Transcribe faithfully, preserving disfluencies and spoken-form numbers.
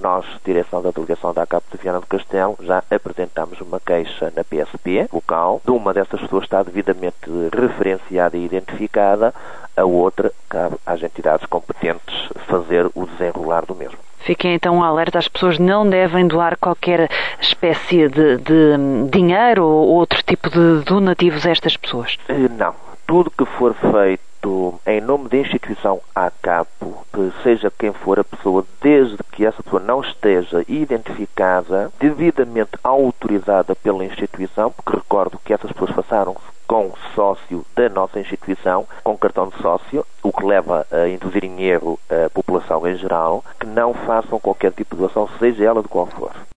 nós, direção da delegação da A C A P de Viana do Castelo, já apresentamos uma queixa na P S P local, de uma dessas pessoas está devidamente referenciada e identificada, a outra cabe às entidades competentes fazer o desenrolar do mesmo. Fiquem então alerta, as pessoas não devem doar qualquer espécie de, de dinheiro ou outro tipo de donativos a estas pessoas? Não. Tudo que for feito em nome da instituição A C A P, seja quem for a pessoa, desde que essa pessoa não esteja identificada, devidamente autorizada pela instituição, porque recordo que essas pessoas passaram-se com sócio da nossa instituição, com cartão de sócio, o que leva a induzir em erro a população em geral, que não façam qualquer tipo de doação, seja ela de qual for.